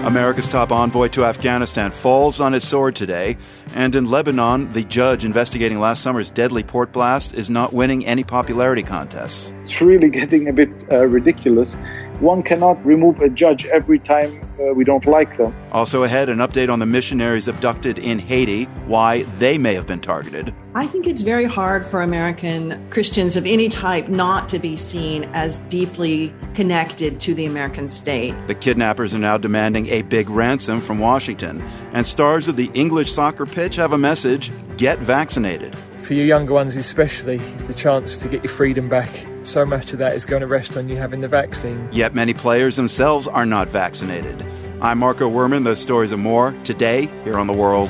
America's top envoy to Afghanistan falls on his sword today, and in Lebanon, the judge investigating last summer's deadly port blast is not winning any popularity contests. It's really getting a bit ridiculous. One cannot remove a judge every time we don't like them. Also ahead, an update on the missionaries abducted in Haiti, why they may have been targeted. I think it's very hard for American Christians of any type not to be seen as deeply connected to the American state. The kidnappers are now demanding a big ransom from Washington. And stars of the English soccer pitch have a message: get vaccinated. For you younger ones especially, the chance to get your freedom back, so much of that is going to rest on you having the vaccine. Yet many players themselves are not vaccinated. I'm Marco Werman. Those stories and more today here on The World.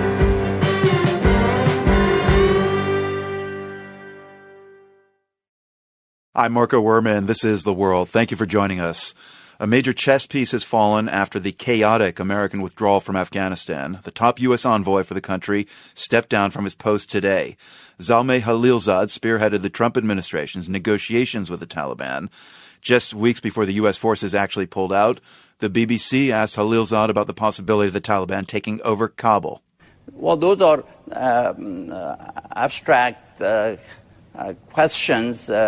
I'm Marco Werman. This is The World. Thank you for joining us. A major chess piece has fallen after the chaotic American withdrawal from Afghanistan. The top U.S. envoy for the country stepped down from his post today. Zalmay Khalilzad spearheaded the Trump administration's negotiations with the Taliban. Just weeks before the U.S. forces actually pulled out, the BBC asked Khalilzad about the possibility of the Taliban taking over Kabul. Well, those are abstract questions.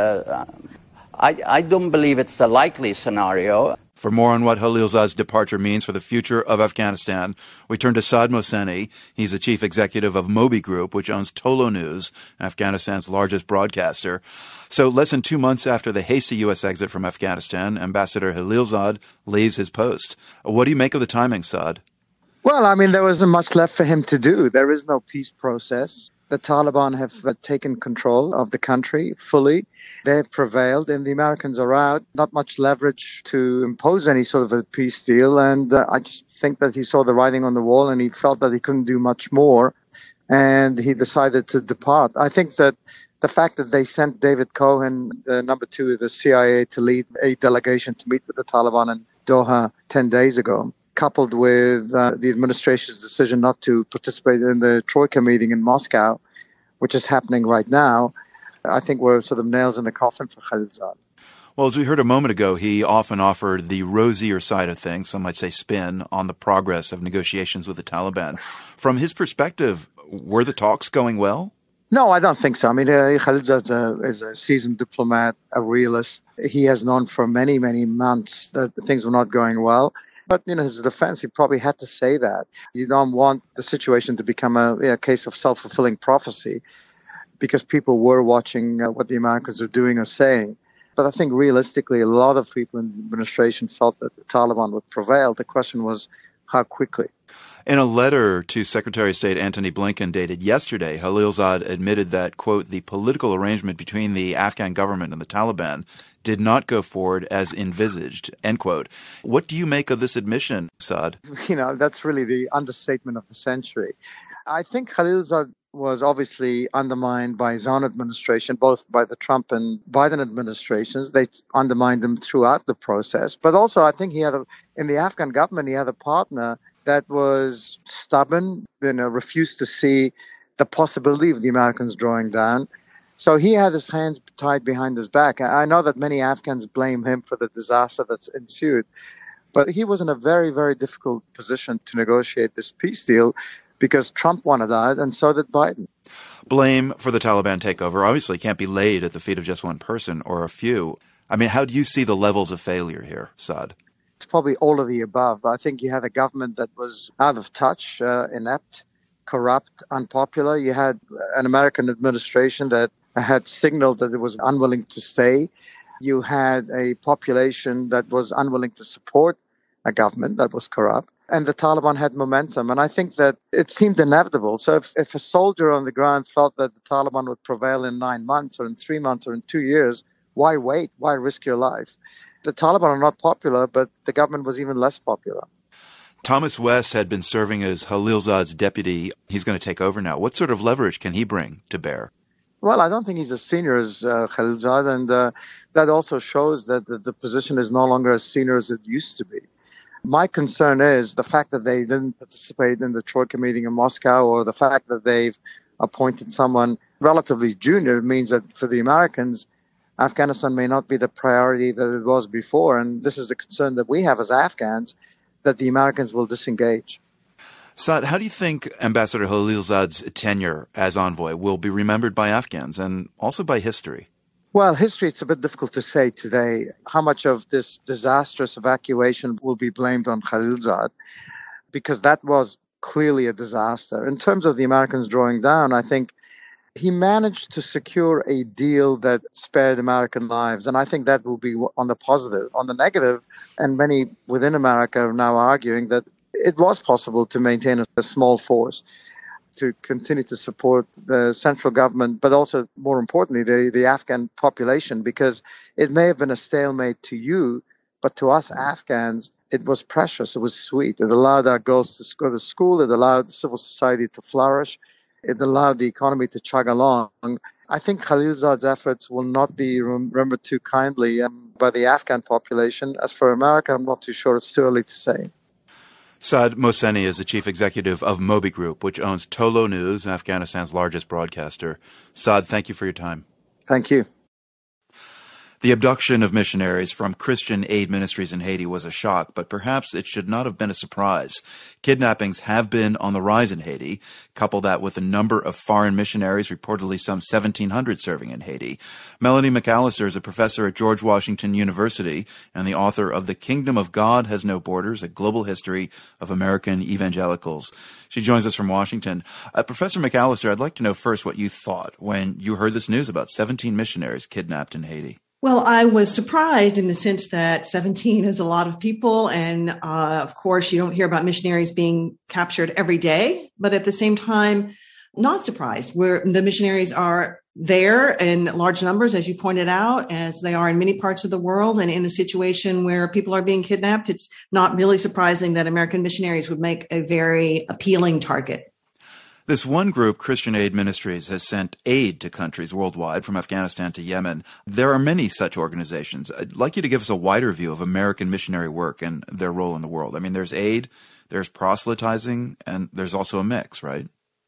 I don't believe it's a likely scenario. For more on what Khalilzad's departure means for the future of Afghanistan, we turn to Saad Mohseni. He's the chief executive of Moby Group, which owns Tolo News, Afghanistan's largest broadcaster. So less than 2 months after the hasty U.S. exit from Afghanistan, Ambassador Khalilzad leaves his post. What do you make of the timing, Saad? Well, I mean, there wasn't much left for him to do. There is no peace process. The Taliban have taken control of the country fully. They've prevailed, and the Americans are out. Not much leverage to impose any sort of a peace deal. And I just think that he saw the writing on the wall, and he felt that he couldn't do much more, and he decided to depart. I think that the fact that they sent David Cohen, the number 2 of the CIA, to lead a delegation to meet with the Taliban in Doha 10 days ago, coupled with the administration's decision not to participate in the Troika meeting in Moscow, which is happening right now, I think we're sort of nails in the coffin for Khalilzad. Well, as we heard a moment ago, he often offered the rosier side of things, some might say spin, on the progress of negotiations with the Taliban. From his perspective, were the talks going well? No, I don't think so. I mean, Khalilzad is a seasoned diplomat, a realist. He has known for many, many months that things were not going well. But, in his defense, he probably had to say that. You don't want the situation to become a case of self-fulfilling prophecy, because people were watching what the Americans are doing or saying. But I think realistically, a lot of people in the administration felt that the Taliban would prevail. The question was, how quickly? In a letter to Secretary of State Antony Blinken dated yesterday, Khalilzad admitted that, quote, the political arrangement between the Afghan government and the Taliban did not go forward as envisaged, end quote. What do you make of this admission, Saad? That's really the understatement of the century. I think Khalilzad was obviously undermined by his own administration, both by the Trump and Biden administrations. They undermined him throughout the process. But also, I think in the Afghan government, he had a partner that was stubborn, refused to see the possibility of the Americans drawing down. So he had his hands tied behind his back. I know that many Afghans blame him for the disaster that's ensued, but he was in a very, very difficult position to negotiate this peace deal because Trump wanted out, and so did Biden. Blame for the Taliban takeover obviously can't be laid at the feet of just one person or a few. I mean, how do you see the levels of failure here, Saad? It's probably all of the above. I think you had a government that was out of touch, inept, corrupt, unpopular. You had an American administration that had signaled that it was unwilling to stay. You had a population that was unwilling to support a government that was corrupt. And the Taliban had momentum. And I think that it seemed inevitable. So if a soldier on the ground felt that the Taliban would prevail in 9 months or in 3 months or in 2 years, why wait? Why risk your life? The Taliban are not popular, but the government was even less popular. Thomas West had been serving as Khalilzad's deputy. He's going to take over now. What sort of leverage can he bring to bear? Well, I don't think he's as senior as Khalilzad, and that also shows that the position is no longer as senior as it used to be. My concern is the fact that they didn't participate in the Troika meeting in Moscow, or the fact that they've appointed someone relatively junior means that for the Americans, Afghanistan may not be the priority that it was before. And this is the concern that we have as Afghans, that the Americans will disengage. Saad, how do you think Ambassador Khalilzad's tenure as envoy will be remembered by Afghans and also by history? Well, history, it's a bit difficult to say today how much of this disastrous evacuation will be blamed on Khalilzad, because that was clearly a disaster. In terms of the Americans drawing down, I think he managed to secure a deal that spared American lives, and I think that will be on the positive. On the negative, and many within America are now arguing that it was possible to maintain a small force, to continue to support the central government, but also, more importantly, the Afghan population, because it may have been a stalemate to you, but to us Afghans, it was precious, it was sweet. It allowed our girls to go to school, it allowed civil society to flourish, it allowed the economy to chug along. I think Khalilzad's efforts will not be remembered too kindly by the Afghan population. As for America, I'm not too sure. It's too early to say. Saad Mohseni is the chief executive of Moby Group, which owns Tolo News, Afghanistan's largest broadcaster. Saad, thank you for your time. Thank you. The abduction of missionaries from Christian aid ministries in Haiti was a shock, but perhaps it should not have been a surprise. Kidnappings have been on the rise in Haiti. Couple that with the number of foreign missionaries, reportedly some 1,700 serving in Haiti. Melanie McAllister is a professor at George Washington University and the author of The Kingdom of God Has No Borders, A Global History of American Evangelicals. She joins us from Washington. Professor McAllister, I'd like to know first what you thought when you heard this news about 17 missionaries kidnapped in Haiti. Well, I was surprised in the sense that 17 is a lot of people. And of course, you don't hear about missionaries being captured every day. But at the same time, not surprised. Where the missionaries are there in large numbers, as you pointed out, as they are in many parts of the world. And in a situation where people are being kidnapped, it's not really surprising that American missionaries would make a very appealing target. This one group, Christian Aid Ministries, has sent aid to countries worldwide, from Afghanistan to Yemen. There are many such organizations. I'd like you to give us a wider view of American missionary work and their role in the world. I mean, there's aid, there's proselytizing, and there's also a mix, right?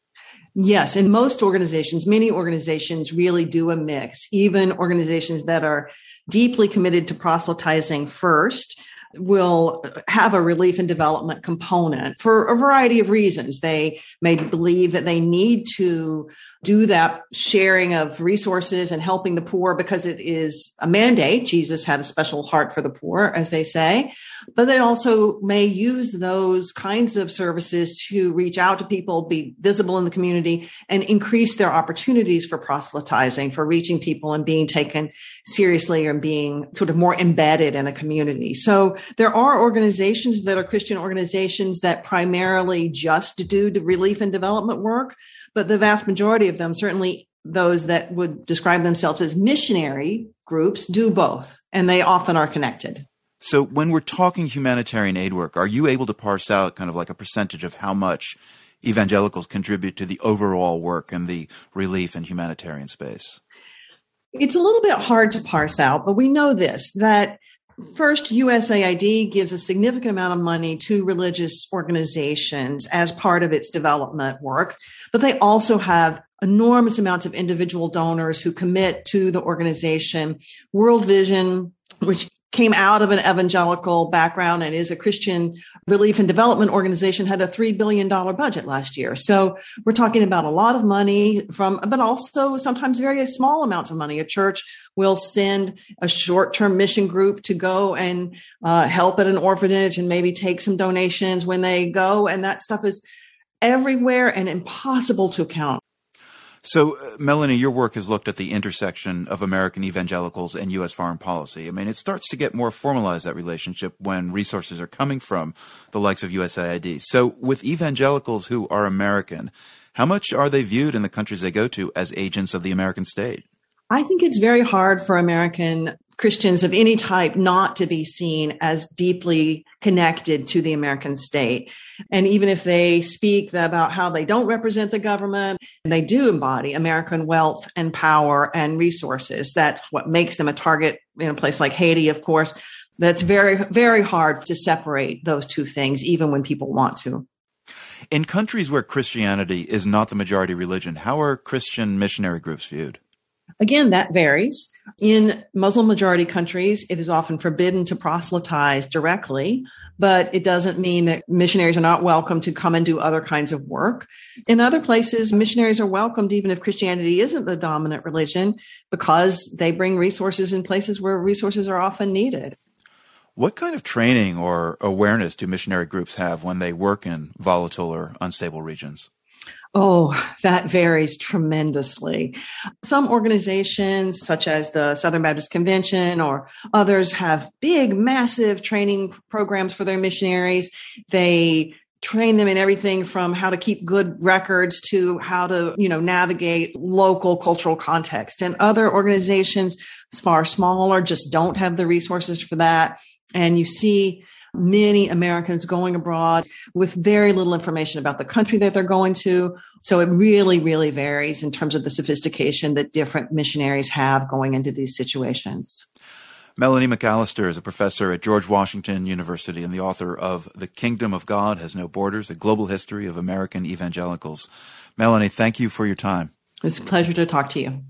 Yes, and most organizations, many organizations really do a mix. Even organizations that are deeply committed to proselytizing first will have a relief and development component for a variety of reasons. They may believe that they need to do that sharing of resources and helping the poor because it is a mandate. Jesus had a special heart for the poor, as they say, but they also may use those kinds of services to reach out to people, be visible in the community, and increase their opportunities for proselytizing, for reaching people and being taken seriously and being sort of more embedded in a community. So there are organizations that are Christian organizations that primarily just do the relief and development work, but the vast majority of them, certainly those that would describe themselves as missionary groups, do both, and they often are connected. So when we're talking humanitarian aid work, are you able to parse out kind of like a percentage of how much evangelicals contribute to the overall work in the relief and humanitarian space? It's a little bit hard to parse out, but we know this, that first, USAID gives a significant amount of money to religious organizations as part of its development work, but they also have enormous amounts of individual donors who commit to the organization. World Vision, which came out of an evangelical background and is a Christian relief and development organization, had a $3 billion budget last year. So we're talking about a lot of money but also sometimes very small amounts of money. A church will send a short-term mission group to go and help at an orphanage and maybe take some donations when they go. And that stuff is everywhere and impossible to count. So, Melanie, your work has looked at the intersection of American evangelicals and U.S. foreign policy. I mean, it starts to get more formalized, that relationship, when resources are coming from the likes of USAID. So, with evangelicals who are American, how much are they viewed in the countries they go to as agents of the American state? I think it's very hard for American Christians of any type not to be seen as deeply connected to the American state. And even if they speak about how they don't represent the government, they do embody American wealth and power and resources. That's what makes them a target in a place like Haiti, of course. That's very, very hard to separate those two things, even when people want to. In countries where Christianity is not the majority religion, how are Christian missionary groups viewed? Again, that varies. In Muslim-majority countries, it is often forbidden to proselytize directly, but it doesn't mean that missionaries are not welcome to come and do other kinds of work. In other places, missionaries are welcomed even if Christianity isn't the dominant religion, because they bring resources in places where resources are often needed. What kind of training or awareness do missionary groups have when they work in volatile or unstable regions? Oh, that varies tremendously. Some organizations, such as the Southern Baptist Convention or others, have big, massive training programs for their missionaries. They train them in everything from how to keep good records to how to, navigate local cultural context. And other organizations, far smaller, just don't have the resources for that. And you see many Americans going abroad with very little information about the country that they're going to. So it really, really varies in terms of the sophistication that different missionaries have going into these situations. Melanie McAllister is a professor at George Washington University and the author of The Kingdom of God Has No Borders, A Global History of American Evangelicals. Melanie, thank you for your time. It's a pleasure to talk to you.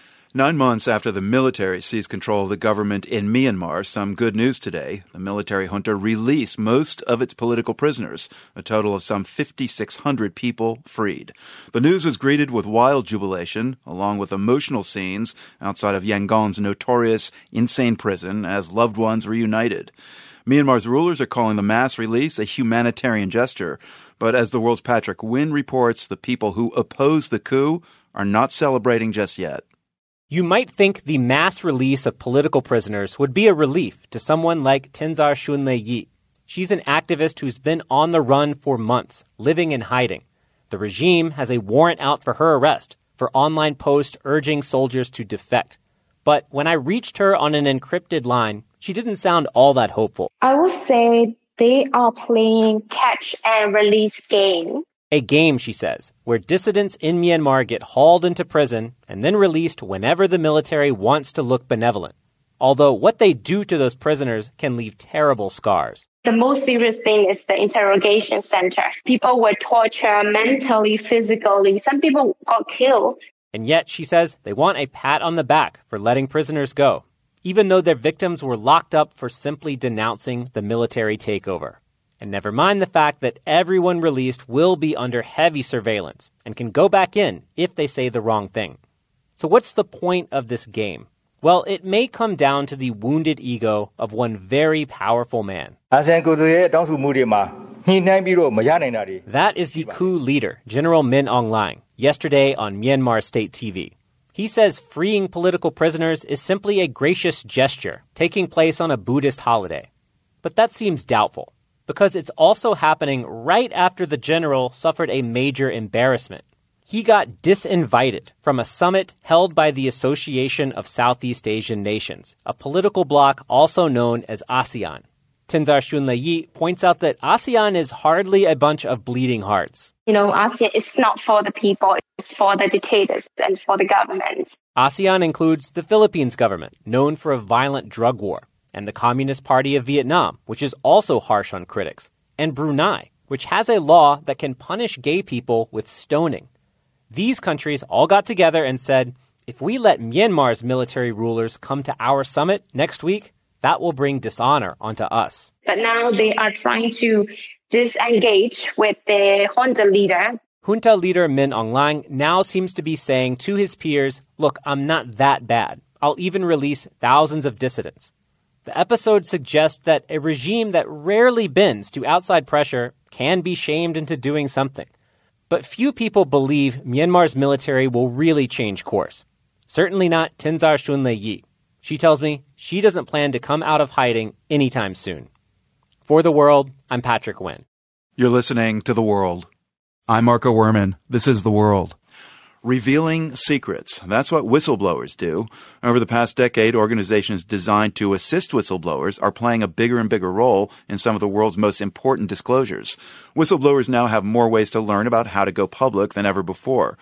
9 months after the military seized control of the government in Myanmar, some good news today. The military junta released most of its political prisoners, a total of some 5,600 people freed. The news was greeted with wild jubilation, along with emotional scenes outside of Yangon's notorious insane prison as loved ones reunited. Myanmar's rulers are calling the mass release a humanitarian gesture. But as the world's Patrick Wynn reports, the people who oppose the coup are not celebrating just yet. You might think the mass release of political prisoners would be a relief to someone like Tenzar Shunlei Yi. She's an activist who's been on the run for months, living in hiding. The regime has a warrant out for her arrest for online posts urging soldiers to defect. But when I reached her on an encrypted line, she didn't sound all that hopeful. I would say they are playing catch and release game. A game, she says, where dissidents in Myanmar get hauled into prison and then released whenever the military wants to look benevolent. Although what they do to those prisoners can leave terrible scars. The most serious thing is the interrogation center. People were tortured mentally, physically. Some people got killed. And yet, she says, they want a pat on the back for letting prisoners go, even though their victims were locked up for simply denouncing the military takeover. And never mind the fact that everyone released will be under heavy surveillance and can go back in if they say the wrong thing. So what's the point of this game? Well, it may come down to the wounded ego of one very powerful man. That is the coup leader, General Min Aung Hlaing, yesterday on Myanmar State TV. He says freeing political prisoners is simply a gracious gesture taking place on a Buddhist holiday. But that seems doubtful, because it's also happening right after the general suffered a major embarrassment. He got disinvited from a summit held by the Association of Southeast Asian Nations, a political bloc also known as ASEAN. Tenzar Shunlei Yi points out that ASEAN is hardly a bunch of bleeding hearts. ASEAN is not for the people, it's for the dictators and for the governments. ASEAN includes the Philippines government, known for a violent drug war, and the Communist Party of Vietnam, which is also harsh on critics, and Brunei, which has a law that can punish gay people with stoning. These countries all got together and said, if we let Myanmar's military rulers come to our summit next week, that will bring dishonor onto us. But now they are trying to disengage with the junta leader. Junta leader Min Aung Hlaing now seems to be saying to his peers, look, I'm not that bad. I'll even release thousands of dissidents. The episode suggests that a regime that rarely bends to outside pressure can be shamed into doing something. But few people believe Myanmar's military will really change course. Certainly not Tenzar Shunlei Yi. She tells me she doesn't plan to come out of hiding anytime soon. For The World, I'm Patrick Wynn. You're listening to The World. I'm Marco Werman. This is The World. Revealing secrets. That's what whistleblowers do. Over the past decade, organizations designed to assist whistleblowers are playing a bigger and bigger role in some of the world's most important disclosures. Whistleblowers now have more ways to learn about how to go public than ever before.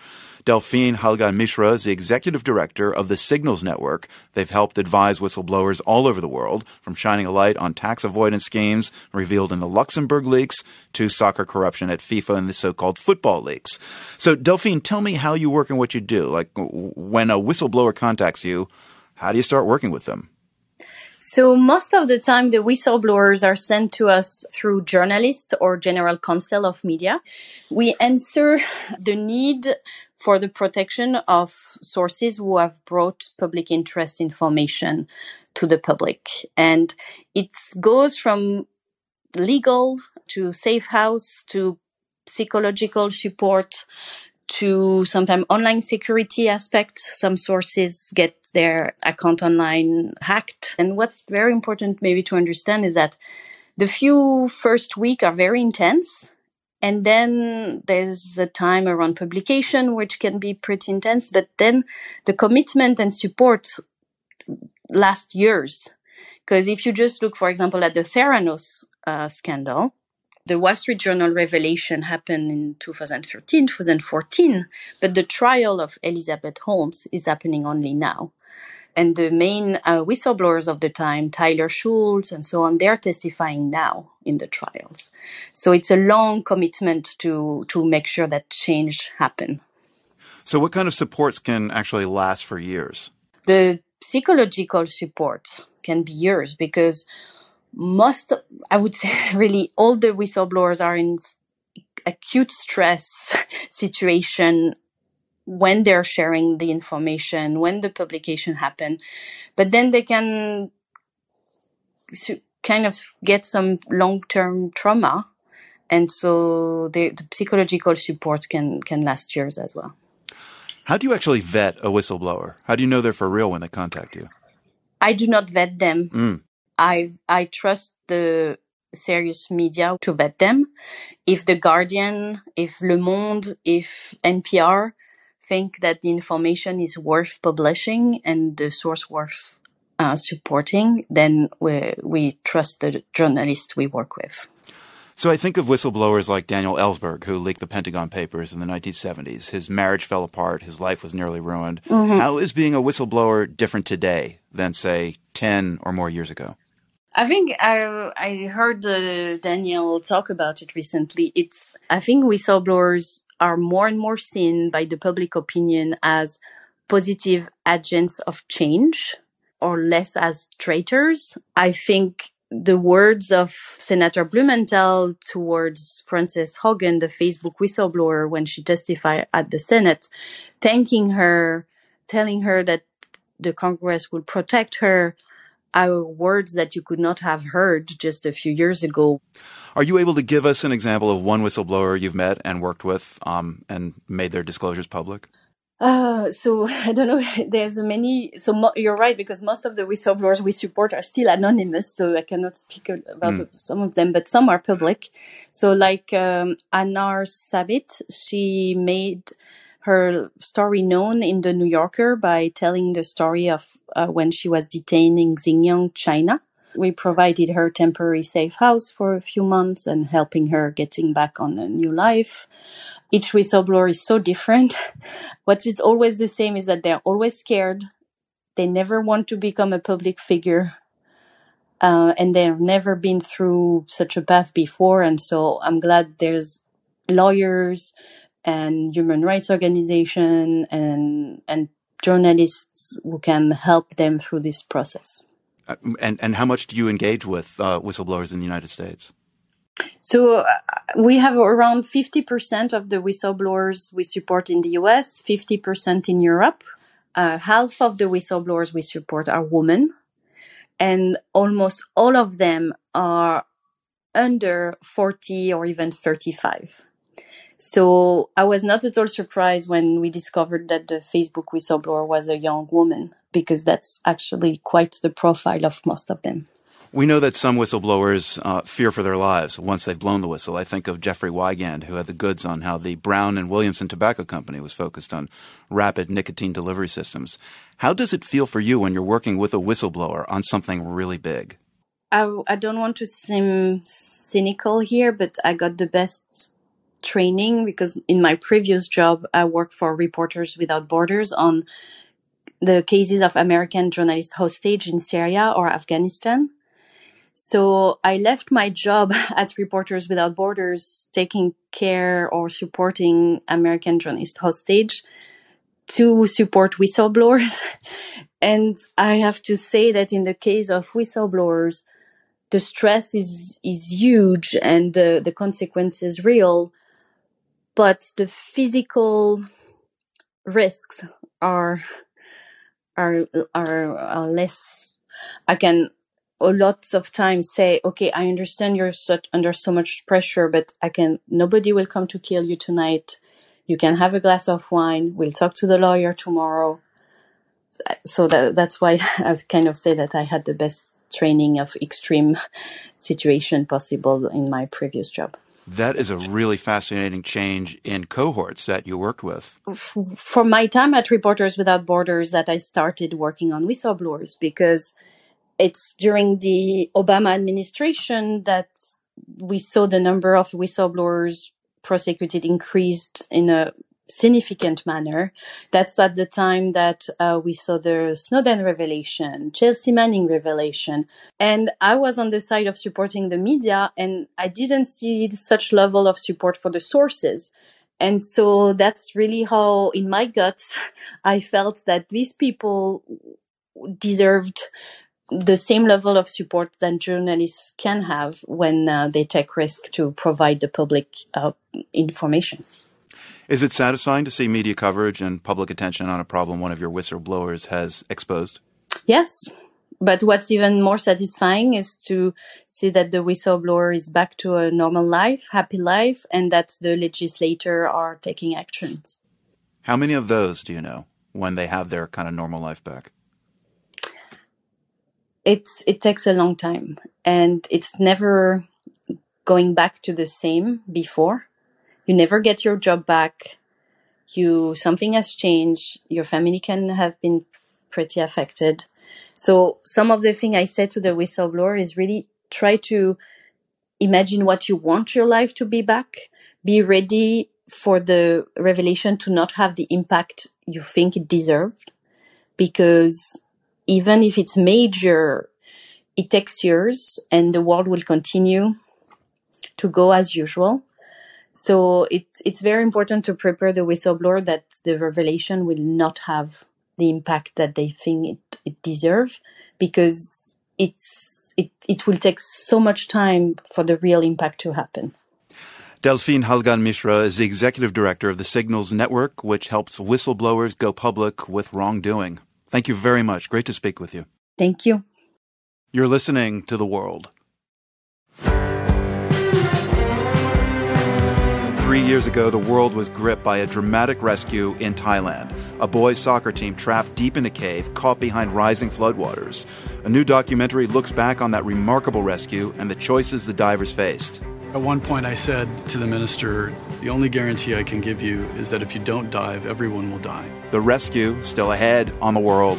Delphine Halgan-Mishra is the executive director of the Signals Network. They've helped advise whistleblowers all over the world, from shining a light on tax avoidance schemes revealed in the Luxembourg leaks to soccer corruption at FIFA and the so-called football leaks. So, Delphine, tell me how you work and what you do. Like, when a whistleblower contacts you, how do you start working with them? So most of the time, the whistleblowers are sent to us through journalists or general counsel of media. We answer the need for the protection of sources who have brought public interest information to the public. And it goes from legal to safe house to psychological support to sometimes online security aspects. Some sources get their account online hacked. And what's very important maybe to understand is that the few first week are very intense. And then there's a time around publication, which can be pretty intense. But then the commitment and support last years. Because if you just look, for example, at the Theranos scandal, the Wall Street Journal revelation happened in 2013, 2014, but the trial of Elizabeth Holmes is happening only now. And the main whistleblowers of the time, Tyler Schultz and so on, they're testifying now in the trials. So it's a long commitment to make sure that change happen. So what kind of supports can actually last for years? The psychological support can be years because I would say really all the whistleblowers are in acute stress situation when they're sharing the information, when the publication happened. But then they can kind of get some long-term trauma. And so the psychological support can last years as well. How do you actually vet a whistleblower? How do you know they're for real when they contact you? I do not vet them. I trust the serious media to vet them. If The Guardian, if Le Monde, if NPR think that the information is worth publishing and the source worth supporting, then we trust the journalists we work with. So I think of whistleblowers like Daniel Ellsberg, who leaked the Pentagon Papers in the 1970s. His marriage fell apart. His life was nearly ruined. Mm-hmm. How is being a whistleblower different today than, say, 10 or more years ago? I think I heard Daniel talk about it recently. I think whistleblowers are more and more seen by the public opinion as positive agents of change or less as traitors. I think the words of Senator Blumenthal towards Frances Haugen, the Facebook whistleblower, when she testified at the Senate, thanking her, telling her that the Congress will protect her, are words that you could not have heard just a few years ago. Are you able to give us an example of one whistleblower you've met and worked with and made their disclosures public? So I don't know. There's many. So you're right, because most of the whistleblowers we support are still anonymous. So I cannot speak about some of them, but some are public. So like Anar Sabit, she made her story known in the New Yorker by telling the story of when she was detained in Xinjiang, China. We provided her temporary safe house for a few months and helping her getting back on a new life. Each whistleblower is so different. What is always the same is that they're always scared. They never want to become a public figure. And they've never been through such a path before. And so I'm glad there's lawyers and human rights organizations and journalists who can help them through this process. And how much do you engage with whistleblowers in the United States? So we have around 50% of the whistleblowers we support in the US, 50% in Europe. Half of the whistleblowers we support are women. And almost all of them are under 40 or even 35. So I was not at all surprised when we discovered that the Facebook whistleblower was a young woman, because that's actually quite the profile of most of them. We know that some whistleblowers fear for their lives once they've blown the whistle. I think of Jeffrey Wigand, who had the goods on how the Brown and Williamson Tobacco Company was focused on rapid nicotine delivery systems. How does it feel for you when you're working with a whistleblower on something really big? I don't want to seem cynical here, but I got the best training because in my previous job, I worked for Reporters Without Borders on the cases of American journalists hostage in Syria or Afghanistan. So I left my job at Reporters Without Borders, taking care or supporting American journalists hostage to support whistleblowers. And I have to say that in the case of whistleblowers, the stress is huge and the consequences real, but the physical risks are less. I can a lot of times say, okay, I understand you're under so much pressure, but nobody will come to kill you tonight. You can have a glass of wine. We'll talk to the lawyer tomorrow. So that's why I kind of say that I had the best training of extreme situation possible in my previous job. That is a really fascinating change in cohorts that you worked with. From my time at Reporters Without Borders that I started working on whistleblowers, because it's during the Obama administration that we saw the number of whistleblowers prosecuted increased in a significant manner. That's at the time that we saw the Snowden revelation, Chelsea Manning revelation. And I was on the side of supporting the media, and I didn't see such level of support for the sources. And so that's really how, in my guts, I felt that these people deserved the same level of support that journalists can have when they take risk to provide the public information. Is it satisfying to see media coverage and public attention on a problem one of your whistleblowers has exposed? Yes. But what's even more satisfying is to see that the whistleblower is back to a normal life, happy life, and that the legislators are taking actions. How many of those do you know when they have their kind of normal life back? It takes a long time, and it's never going back to the same before. You never get your job back. Something has changed. Your family can have been pretty affected. So some of the things I said to the whistleblower is really try to imagine what you want your life to be back. Be ready for the revelation to not have the impact you think it deserved. Because even if it's major, it takes years and the world will continue to go as usual. So it's very important to prepare the whistleblower that the revelation will not have the impact that they think it deserves, because it will take so much time for the real impact to happen. Delphine Halgan-Mishra is the executive director of the Signals Network, which helps whistleblowers go public with wrongdoing. Thank you very much. Great to speak with you. Thank you. You're listening to The World. 3 years ago, the world was gripped by a dramatic rescue in Thailand. A boys' soccer team trapped deep in a cave, caught behind rising floodwaters. A new documentary looks back on that remarkable rescue and the choices the divers faced. At one point I said to the minister, the only guarantee I can give you is that if you don't dive, everyone will die. The rescue still ahead on The World.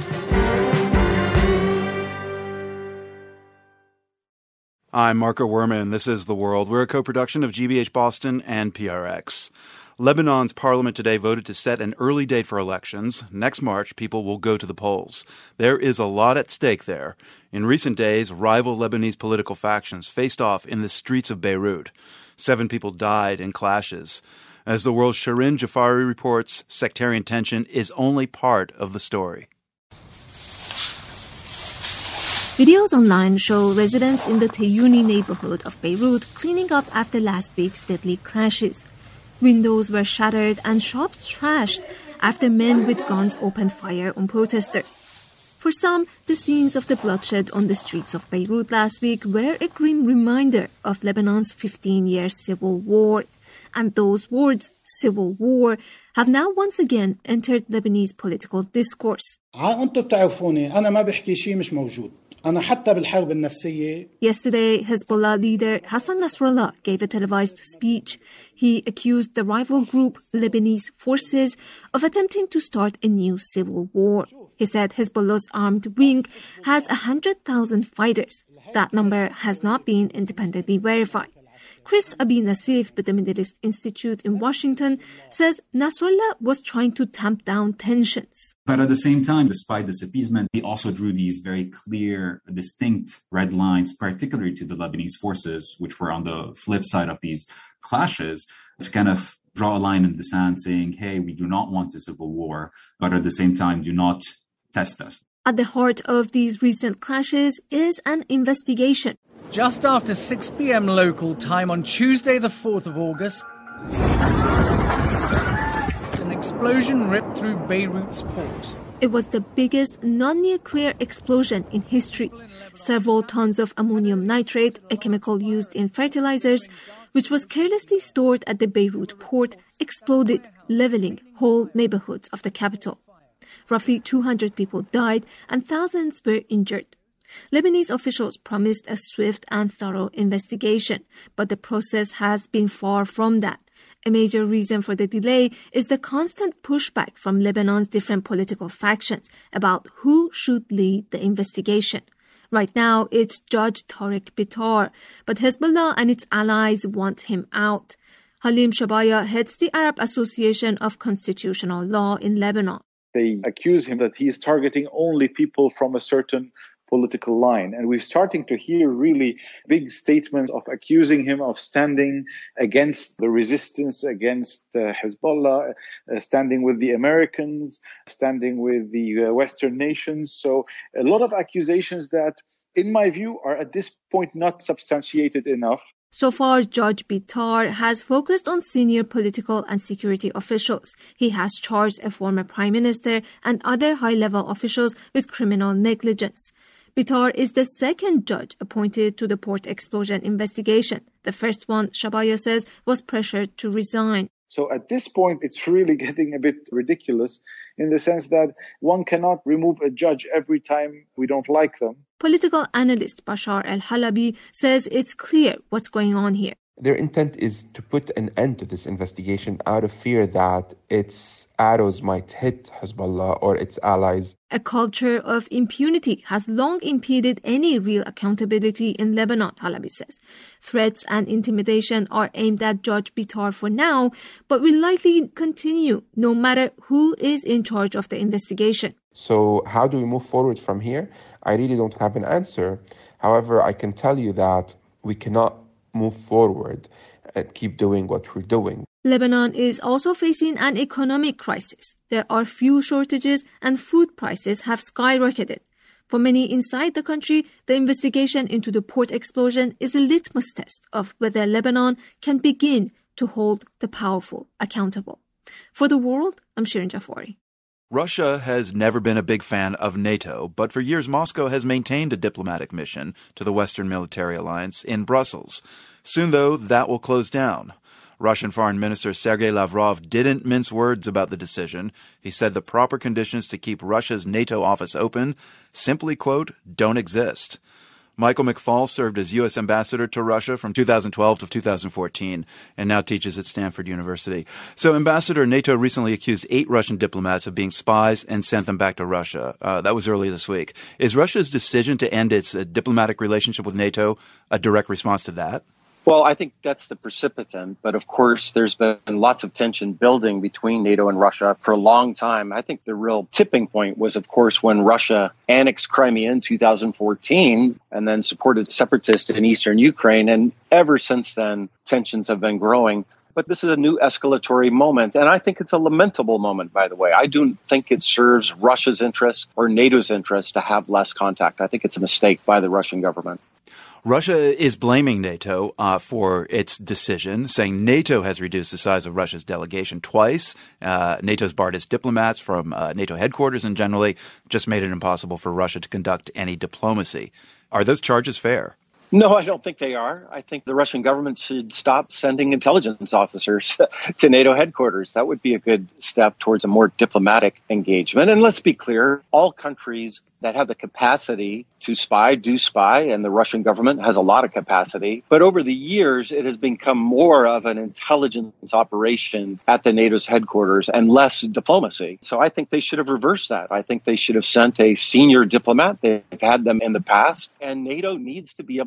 I'm Marco Werman. This is The World. We're a co-production of GBH Boston and PRX. Lebanon's parliament today voted to set an early date for elections. Next March, people will go to the polls. There is a lot at stake there. In recent days, rival Lebanese political factions faced off in the streets of Beirut. 7 people died in clashes. As The World's Shirin Jafari reports, sectarian tension is only part of the story. Videos online show residents in the Tayuni neighborhood of Beirut cleaning up after last week's deadly clashes. Windows were shattered and shops trashed after men with guns opened fire on protesters. For some, the scenes of the bloodshed on the streets of Beirut last week were a grim reminder of Lebanon's 15-year civil war. And those words, civil war, have now once again entered Lebanese political discourse. Yesterday, Hezbollah leader Hassan Nasrallah gave a televised speech. He accused the rival group, Lebanese Forces, of attempting to start a new civil war. He said Hezbollah's armed wing has 100,000 fighters. That number has not been independently verified. Chris Abi Nassif with the Middle East Institute in Washington says Nasrallah was trying to tamp down tensions. But at the same time, despite this appeasement, he also drew these very clear, distinct red lines, particularly to the Lebanese forces, which were on the flip side of these clashes, to kind of draw a line in the sand saying, hey, we do not want a civil war, but at the same time, do not test us. At the heart of these recent clashes is an investigation. Just after 6 p.m. local time on Tuesday, the 4th of August, an explosion ripped through Beirut's port. It was the biggest non-nuclear explosion in history. Several tons of ammonium nitrate, a chemical used in fertilizers, which was carelessly stored at the Beirut port, exploded, leveling whole neighborhoods of the capital. Roughly 200 people died and thousands were injured. Lebanese officials promised a swift and thorough investigation, but the process has been far from that. A major reason for the delay is the constant pushback from Lebanon's different political factions about who should lead the investigation. Right now, it's Judge Tariq Bitar, but Hezbollah and its allies want him out. Halim Shabaya heads the Arab Association of Constitutional Law in Lebanon. They accuse him that he is targeting only people from a certain political line. And we're starting to hear really big statements of accusing him of standing against the resistance, against Hezbollah, standing with the Americans, standing with the Western nations. So a lot of accusations that, in my view, are at this point not substantiated enough. So far, Judge Bitar has focused on senior political and security officials. He has charged a former prime minister and other high-level officials with criminal negligence. Bitar is the second judge appointed to the port explosion investigation. The first one, Shabaya says, was pressured to resign. So at this point, it's really getting a bit ridiculous in the sense that one cannot remove a judge every time we don't like them. Political analyst Bashar al-Halabi says it's clear what's going on here. Their intent is to put an end to this investigation out of fear that its arrows might hit Hezbollah or its allies. A culture of impunity has long impeded any real accountability in Lebanon, Halabi says. Threats and intimidation are aimed at Judge Bitar for now, but will likely continue no matter who is in charge of the investigation. So how do we move forward from here? I really don't have an answer. However, I can tell you that we cannot move forward and keep doing what we're doing. Lebanon is also facing an economic crisis. There are fuel shortages and food prices have skyrocketed. For many inside the country, the investigation into the port explosion is a litmus test of whether Lebanon can begin to hold the powerful accountable. For The World, I'm Shirin Jafari. Russia has never been a big fan of NATO, but for years Moscow has maintained a diplomatic mission to the Western military alliance in Brussels. Soon, though, that will close down. Russian Foreign Minister Sergei Lavrov didn't mince words about the decision. He said the proper conditions to keep Russia's NATO office open simply, quote, don't exist. Michael McFaul served as U.S. ambassador to Russia from 2012 to 2014 and now teaches at Stanford University. So, Ambassador, NATO recently accused 8 Russian diplomats of being spies and sent them back to Russia. That was earlier this week. Is Russia's decision to end its diplomatic relationship with NATO a direct response to that? Well, I think that's the precipitant. But of course, there's been lots of tension building between NATO and Russia for a long time. I think the real tipping point was, of course, when Russia annexed Crimea in 2014 and then supported separatists in eastern Ukraine. And ever since then, tensions have been growing. But this is a new escalatory moment. And I think it's a lamentable moment, by the way. I don't think it serves Russia's interests or NATO's interests to have less contact. I think it's a mistake by the Russian government. Russia is blaming NATO for its decision, saying NATO has reduced the size of Russia's delegation twice. NATO's barred its diplomats from NATO headquarters and generally just made it impossible for Russia to conduct any diplomacy. Are those charges fair? No, I don't think they are. I think the Russian government should stop sending intelligence officers to NATO headquarters. That would be a good step towards a more diplomatic engagement. And let's be clear, all countries that have the capacity to spy do spy, and the Russian government has a lot of capacity. But over the years, it has become more of an intelligence operation at the NATO's headquarters and less diplomacy. So I think they should have reversed that. I think they should have sent a senior diplomat. They've had them in the past, and NATO needs to be able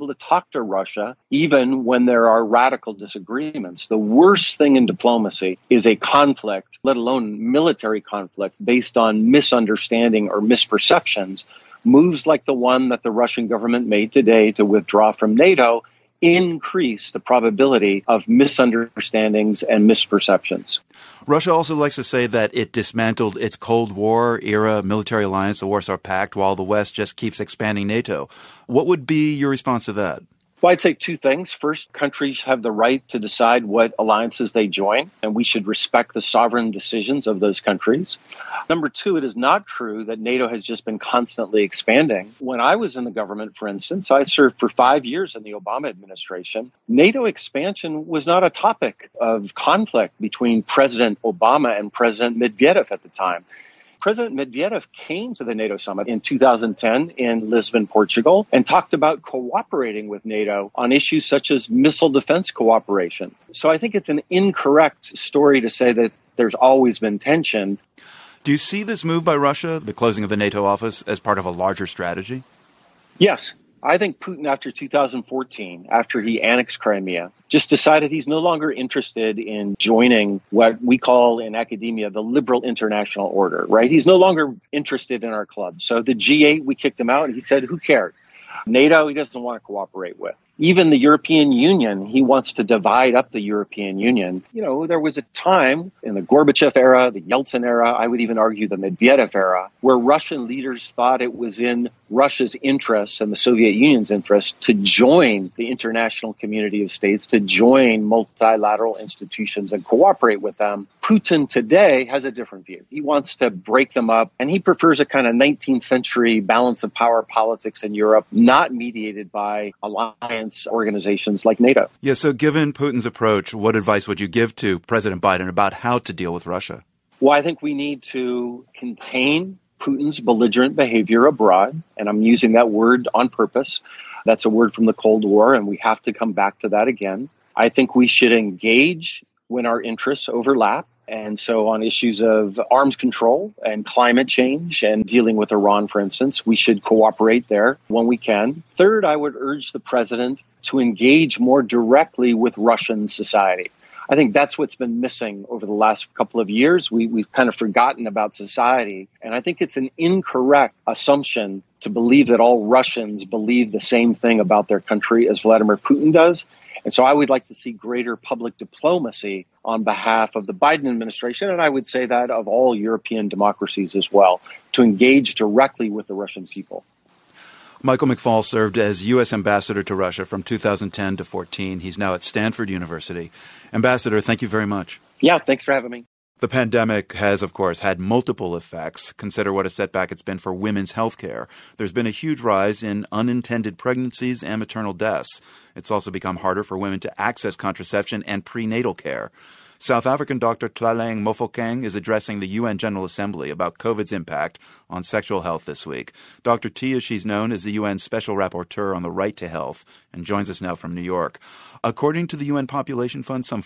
to talk to Russia, even when there are radical disagreements. The worst thing in diplomacy is a conflict, let alone military conflict, based on misunderstanding or misperceptions. Moves like the one that the Russian government made today to withdraw from NATO increase the probability of misunderstandings and misperceptions. Russia also likes to say that it dismantled its Cold War era military alliance, the Warsaw Pact, while the West just keeps expanding NATO. What would be your response to that? Well, I'd say two things. First, countries have the right to decide what alliances they join, and we should respect the sovereign decisions of those countries. Number two, it is not true that NATO has just been constantly expanding. When I was in the government, for instance, I served for 5 years in the Obama administration. NATO expansion was not a topic of conflict between President Obama and President Medvedev at the time. President Medvedev came to the NATO summit in 2010 in Lisbon, Portugal, and talked about cooperating with NATO on issues such as missile defense cooperation. So I think it's an incorrect story to say that there's always been tension. Do you see this move by Russia, the closing of the NATO office, as part of a larger strategy? Yes. I think Putin, after 2014, after he annexed Crimea, just decided he's no longer interested in joining what we call in academia the liberal international order, right? He's no longer interested in our club. So the G8, we kicked him out, and he said, who cared? NATO, he doesn't want to cooperate with. Even the European Union, he wants to divide up the European Union. You know, there was a time in the Gorbachev era, the Yeltsin era, I would even argue the Medvedev era, where Russian leaders thought it was in Russia's interests and the Soviet Union's interests to join the international community of states, to join multilateral institutions and cooperate with them. Putin today has a different view. He wants to break them up, and he prefers a kind of 19th century balance of power politics in Europe, not mediated by alliance organizations like NATO. Yeah, so given Putin's approach, what advice would you give to President Biden about how to deal with Russia? Well, I think we need to contain Putin's belligerent behavior abroad, and I'm using that word on purpose. That's a word from the Cold War, and we have to come back to that again. I think we should engage when our interests overlap. And so on issues of arms control and climate change and dealing with Iran, for instance, we should cooperate there when we can. Third, I would urge the president to engage more directly with Russian society. I think that's what's been missing over the last couple of years. We've kind of forgotten about society. And I think it's an incorrect assumption to believe that all Russians believe the same thing about their country as Vladimir Putin does. And so I would like to see greater public diplomacy on behalf of the Biden administration, and I would say that of all European democracies as well, to engage directly with the Russian people. Michael McFaul served as U.S. Ambassador to Russia from 2010 to 14. He's now at Stanford University. Ambassador, thank you very much. Yeah, thanks for having me. The pandemic has, of course, had multiple effects. Consider what a setback it's been for women's health care. There's been a huge rise in unintended pregnancies and maternal deaths. It's also become harder for women to access contraception and prenatal care. South African Dr. Tlaleng Mofokeng is addressing the UN General Assembly about COVID's impact on sexual health this week. Dr. T, as she's known, is the UN Special Rapporteur on the Right to Health and joins us now from New York. According to the UN Population Fund, some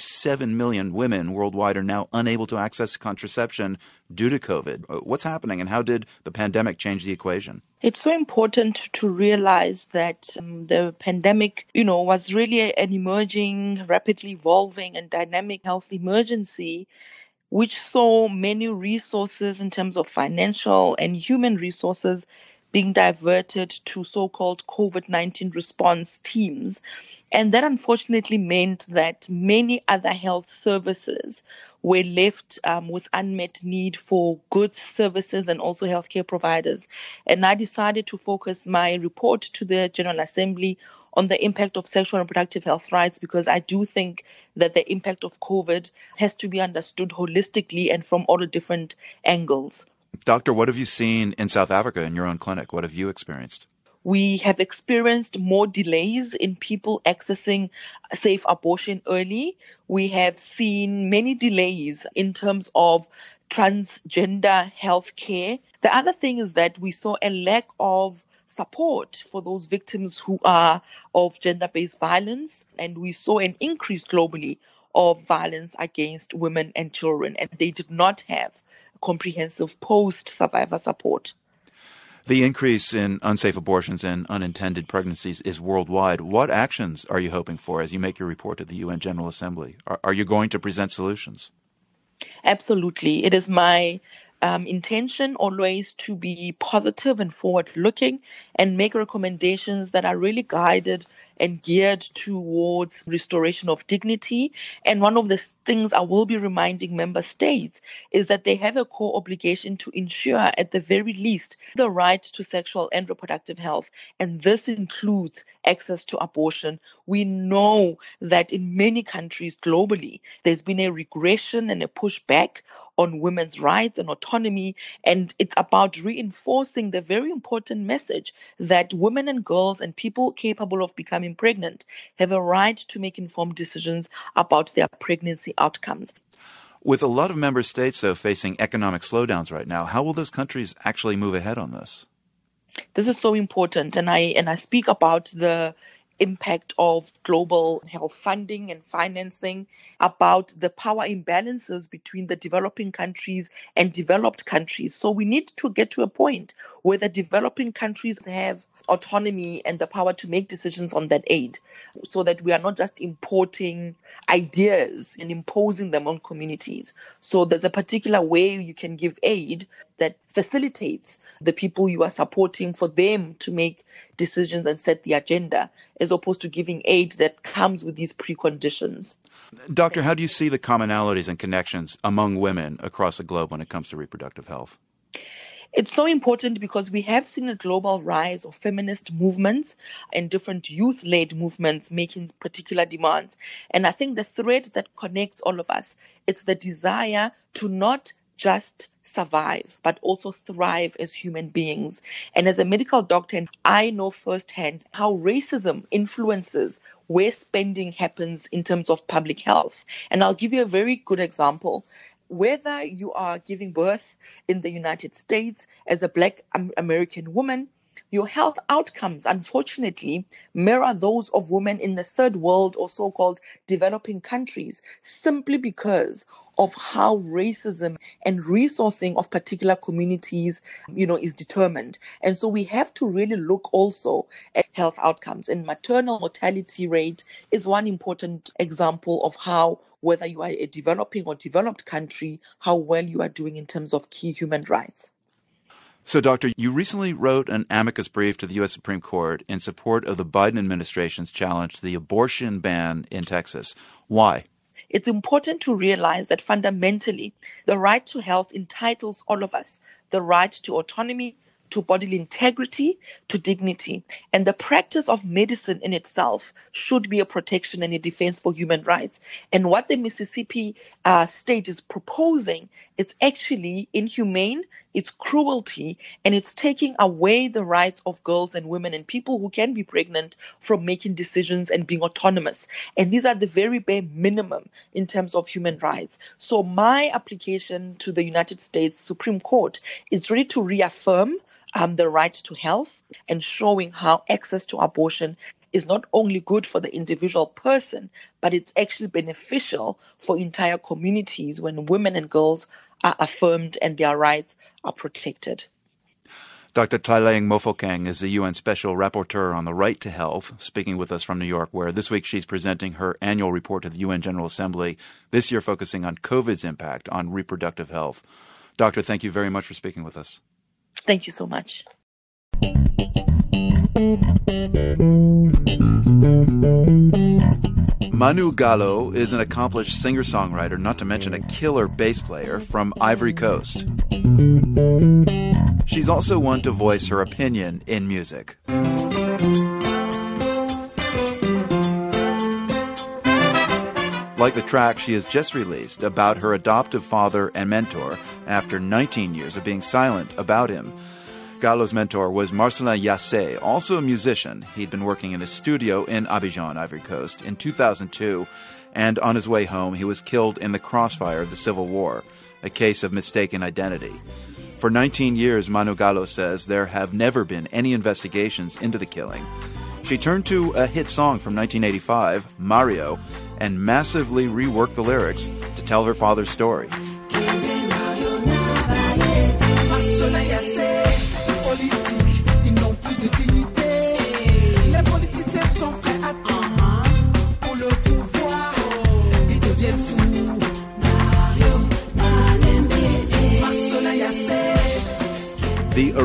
47 million women worldwide are now unable to access contraception due to COVID. What's happening, and how did the pandemic change the equation? It's so important to realize that the pandemic, was really an emerging, rapidly evolving and dynamic health emergency, which saw many resources in terms of financial and human resources being diverted to so-called COVID-19 response teams. And that unfortunately meant that many other health services were left with unmet need for goods, services, and also healthcare providers. And I decided to focus my report to the General Assembly on the impact of sexual and reproductive health rights, because I do think that the impact of COVID has to be understood holistically and from all the different angles. Doctor, what have you seen in South Africa in your own clinic? What have you experienced? We have experienced more delays in people accessing safe abortion early. We have seen many delays in terms of transgender health care. The other thing is that we saw a lack of support for those victims who are of gender-based violence, and we saw an increase globally of violence against women and children, and they did not have comprehensive post-survivor support. The increase in unsafe abortions and unintended pregnancies is worldwide. What actions are you hoping for as you make your report to the UN General Assembly? Are you going to present solutions? Absolutely. It is my intention always to be positive and forward-looking and make recommendations that are really guided and geared towards restoration of dignity. And one of the things I will be reminding member states is that they have a core obligation to ensure, at the very least, the right to sexual and reproductive health. And this includes access to abortion. We know that in many countries globally, there's been a regression and a pushback on women's rights and autonomy. And it's about reinforcing the very important message that women and girls and people capable of becoming pregnant have a right to make informed decisions about their pregnancy outcomes. With a lot of member states, though, facing economic slowdowns right now, how will those countries actually move ahead on this? This is so important, and I speak about the impact of global health funding and financing, about the power imbalances between the developing countries and developed countries. So we need to get to a point where the developing countries have autonomy and the power to make decisions on that aid, so that we are not just importing ideas and imposing them on communities. So there's a particular way you can give aid that facilitates the people you are supporting for them to make decisions and set the agenda, as opposed to giving aid that comes with these preconditions. Doctor, how do you see the commonalities and connections among women across the globe when it comes to reproductive health? It's so important because we have seen a global rise of feminist movements and different youth-led movements making particular demands. And I think the thread that connects all of us, it's the desire to not just survive, but also thrive as human beings. And as a medical doctor, I know firsthand how racism influences where spending happens in terms of public health. And I'll give you a very good example. Whether you are giving birth in the United States as a Black American woman, your health outcomes, unfortunately, mirror those of women in the third world or so-called developing countries, simply because of how racism and resourcing of particular communities, is determined. And so we have to really look also at health outcomes. And maternal mortality rate is one important example of how, whether you are a developing or developed country, how well you are doing in terms of key human rights. So, Doctor, you recently wrote an amicus brief to the U.S. Supreme Court in support of the Biden administration's challenge to the abortion ban in Texas. Why? It's important to realize that fundamentally, the right to health entitles all of us the right to autonomy, to bodily integrity, to dignity. And the practice of medicine in itself should be a protection and a defense for human rights. And what the Mississippi state is proposing is actually inhumane, it's cruelty, and it's taking away the rights of girls and women and people who can be pregnant from making decisions and being autonomous. And these are the very bare minimum in terms of human rights. So my application to the United States Supreme Court is really to reaffirm the right to health and showing how access to abortion is not only good for the individual person, but it's actually beneficial for entire communities when women and girls are affirmed and their rights are protected. Dr. Tlaleng Mofokeng is the UN Special Rapporteur on the Right to Health, speaking with us from New York, where this week she's presenting her annual report to the UN General Assembly, this year focusing on COVID's impact on reproductive health. Doctor, thank you very much for speaking with us. Thank you so much. Manu Gallo is an accomplished singer-songwriter, not to mention a killer bass player from Ivory Coast. She's also one to voice her opinion in music. Like the track she has just released about her adoptive father and mentor after 19 years of being silent about him. Gallo's mentor was Marcelin Yassé, also a musician. He'd been working in a studio in Abidjan, Ivory Coast, in 2002, and on his way home, he was killed in the crossfire of the Civil War, a case of mistaken identity. For 19 years, Manu Gallo says there have never been any investigations into the killing. She turned to a hit song from 1985, Mario, and massively reworked the lyrics to tell her father's story.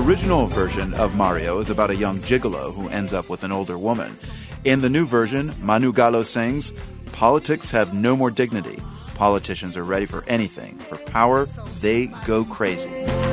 original version of Mario is about a young gigolo who ends up with an older woman. In the new version, Manu Galo sings, "Politics have no more dignity. Politicians are ready for anything. For power, they go crazy."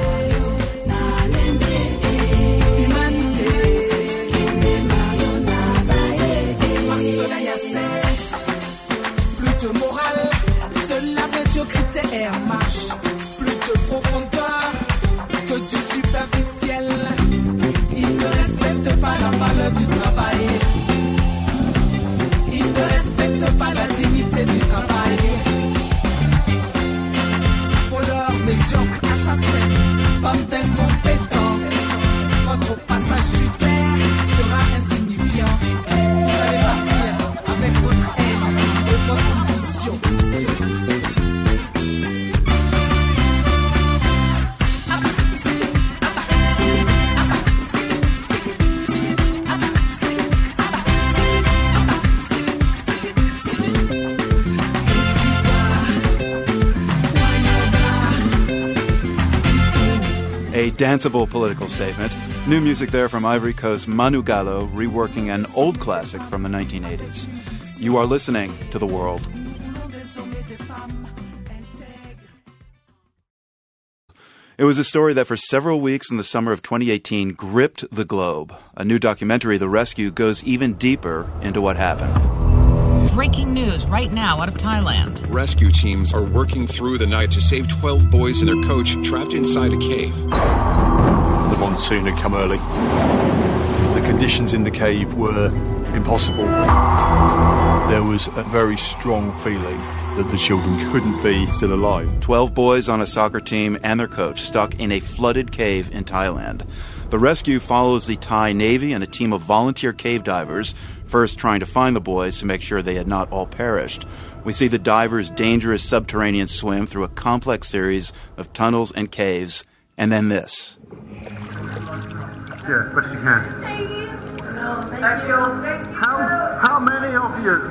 A danceable political statement. New music there from Ivory Coast Manu Galo, reworking an old classic from the 1980s. You are listening to The World. It was a story that for several weeks in the summer of 2018 gripped the globe. A new documentary, The Rescue, goes even deeper into what happened. Breaking news right now out of Thailand. Rescue teams are working through the night to save 12 boys and their coach trapped inside a cave. The monsoon had come early. The conditions in the cave were impossible. There was a very strong feeling that the children couldn't be still alive. 12 boys on a soccer team and their coach stuck in a flooded cave in Thailand. The rescue follows the Thai Navy and a team of volunteer cave divers, first trying to find the boys to make sure they had not all perished. We see the divers' dangerous subterranean swim through a complex series of tunnels and caves, and then this. Yeah, best you can. Thank you. How many of you?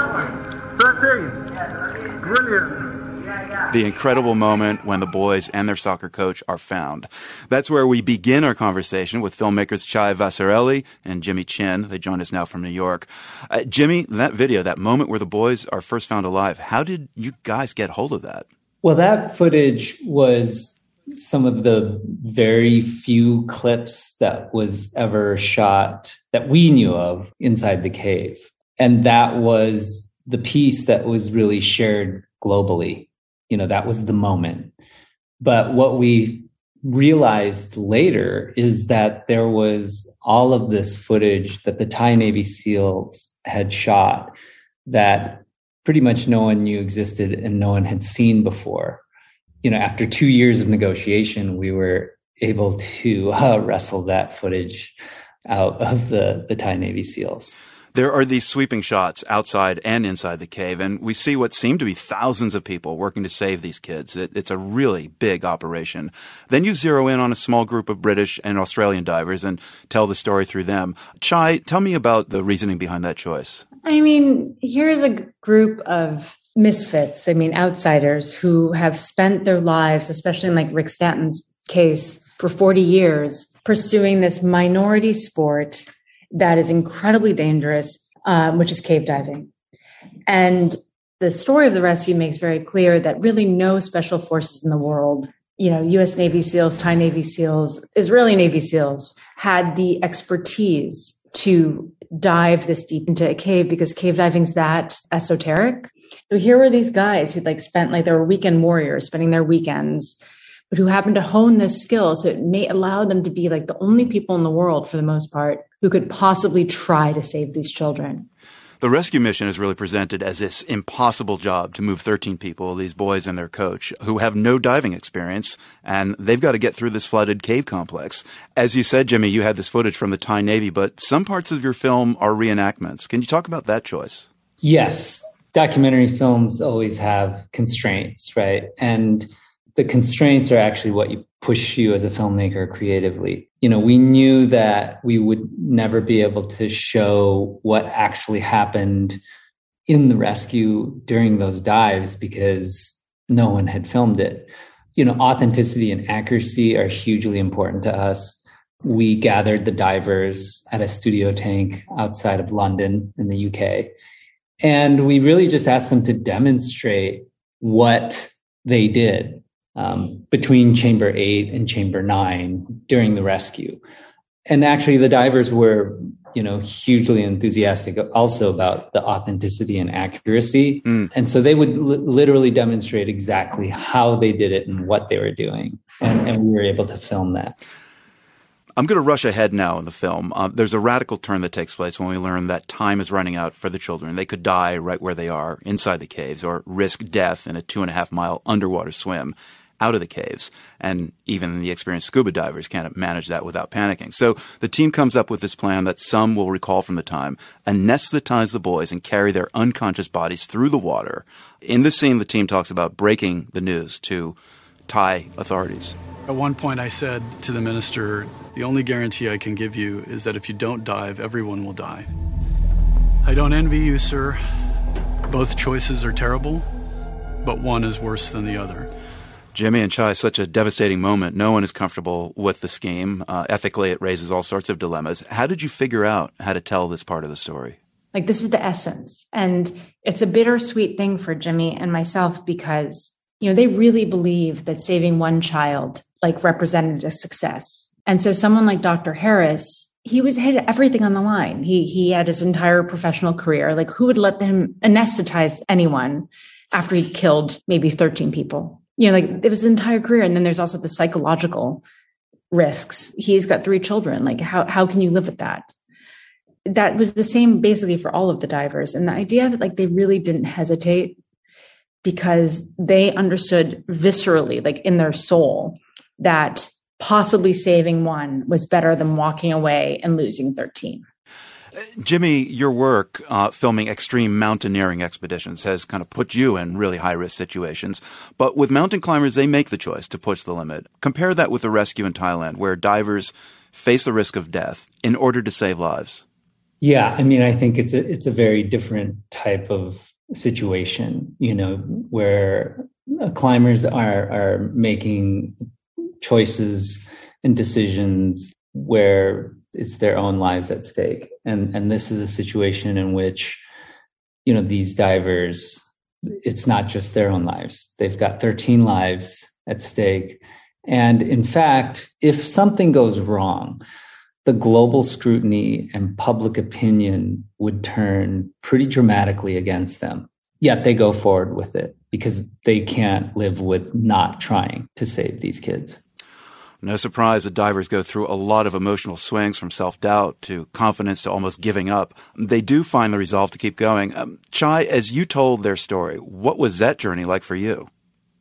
13. Brilliant. The incredible moment when the boys and their soccer coach are found. That's where we begin our conversation with filmmakers Chai Vasarhelyi and Jimmy Chin. They join us now from New York. Jimmy, that video, that moment where the boys are first found alive, how did you guys get hold of that? Well, that footage was some of the very few clips that was ever shot that we knew of inside the cave. And that was the piece that was really shared globally. You know, that was the moment. But what we realized later is that there was all of this footage that the Thai Navy SEALs had shot that pretty much no one knew existed and no one had seen before. You know, after 2 years of negotiation, we were able to wrestle that footage out of the Thai Navy SEALs. There are these sweeping shots outside and inside the cave, and we see what seem to be thousands of people working to save these kids. It's a really big operation. Then you zero in on a small group of British and Australian divers and tell the story through them. Chai, tell me about the reasoning behind that choice. I mean, here's a group of misfits, outsiders who have spent their lives, especially in like Rick Stanton's case, for 40 years, pursuing this minority sport that is incredibly dangerous, which is cave diving. And the story of the rescue makes very clear that really no special forces in the world, U.S. Navy SEALs, Thai Navy SEALs, Israeli Navy SEALs, had the expertise to dive this deep into a cave because cave diving's that esoteric. So here were these guys who'd they were weekend warriors spending their weekends, but who happened to hone this skill. So it may allow them to be the only people in the world, for the most part, who could possibly try to save these children. The rescue mission is really presented as this impossible job to move 13 people, these boys and their coach, who have no diving experience, and they've got to get through this flooded cave complex. As you said, Jimmy, you had this footage from the Thai Navy, but some parts of your film are reenactments. Can you talk about that choice? Yes. Documentary films always have constraints, right? And the constraints are actually what you push you as a filmmaker creatively. We knew that we would never be able to show what actually happened in the rescue during those dives because no one had filmed it. Authenticity and accuracy are hugely important to us. We gathered the divers at a studio tank outside of London in the UK. And we really just asked them to demonstrate what they did between chamber 8 and chamber 9 during the rescue. And actually the divers were, hugely enthusiastic also about the authenticity and accuracy. And so they would literally demonstrate exactly how they did it and what they were doing. And we were able to film that. I'm going to rush ahead now in the film. There's a radical turn that takes place when we learn that time is running out for the children. They could die right where they are inside the caves or risk death in a 2.5-mile underwater swim out of the caves. And even the experienced scuba divers can't manage that without panicking. So the team comes up with this plan that some will recall from the time, anesthetize the boys and carry their unconscious bodies through the water. In this scene, the team talks about breaking the news to Thai authorities. At one point I said to the minister, the only guarantee I can give you is that if you don't dive, everyone will die. I don't envy you, sir. Both choices are terrible, but one is worse than the other. Jimmy and Chai, such a devastating moment. No one is comfortable with the scheme. Ethically, it raises all sorts of dilemmas. How did you figure out how to tell this part of the story? This is the essence. And it's a bittersweet thing for Jimmy and myself because, they really believe that saving one child, represented a success. And so someone like Dr. Harris, he had everything on the line. He had his entire professional career. Who would let him anesthetize anyone after he killed maybe 13 people? It was his entire career. And then there's also the psychological risks. He's got 3 children. How can you live with that? That was the same basically for all of the divers. And the idea that they really didn't hesitate because they understood viscerally, in their soul, that possibly saving one was better than walking away and losing 13. Jimmy, your work filming extreme mountaineering expeditions has kind of put you in really high-risk situations. But with mountain climbers, they make the choice to push the limit. Compare that with the rescue in Thailand, where divers face the risk of death in order to save lives. Yeah, I think it's a very different type of situation, where climbers are making choices and decisions where it's their own lives at stake. And this is a situation in which, these divers, it's not just their own lives. They've got 13 lives at stake. And in fact, if something goes wrong, the global scrutiny and public opinion would turn pretty dramatically against them. Yet they go forward with it because they can't live with not trying to save these kids. No surprise that divers go through a lot of emotional swings from self-doubt to confidence to almost giving up. They do find the resolve to keep going. Chai, as you told their story, what was that journey like for you?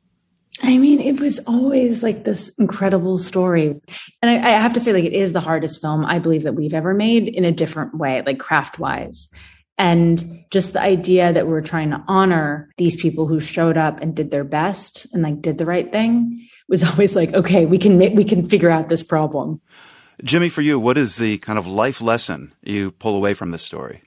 It was always this incredible story. And I have to say, it is the hardest film I believe that we've ever made in a different way, craft-wise. And just the idea that we're trying to honor these people who showed up and did their best and did the right thing was always okay, we can figure out this problem. Jimmy, for you, what is the kind of life lesson you pull away from this story?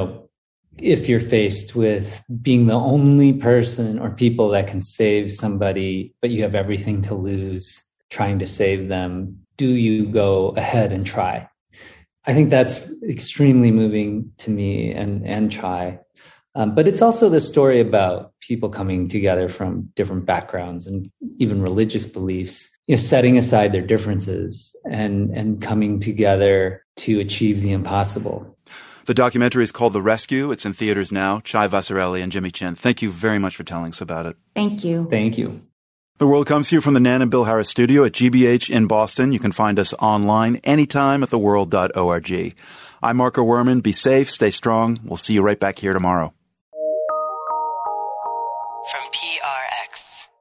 If you're faced with being the only person or people that can save somebody, but you have everything to lose trying to save them, do you go ahead and try? I think that's extremely moving to me and Chai. But it's also the story about people coming together from different backgrounds and even religious beliefs, setting aside their differences and coming together to achieve the impossible. The documentary is called The Rescue. It's in theaters now. Chai Vasarhelyi and Jimmy Chin, thank you very much for telling us about it. Thank you. Thank you. The World comes to you from the Nan and Bill Harris studio at GBH in Boston. You can find us online anytime at theworld.org. I'm Marco Werman. Be safe, stay strong. We'll see you right back here tomorrow. From PRX.